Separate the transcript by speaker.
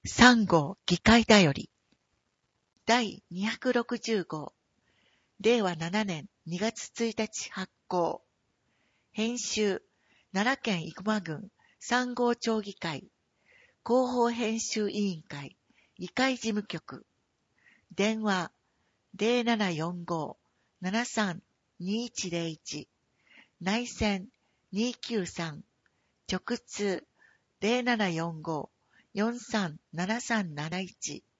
Speaker 1: 3号議会だより第260号令和7年2月1日発行編集奈良県生駒郡3号町議会広報編集委員会議会事務局電話 0745-73-2101 内線293直通 0745-437371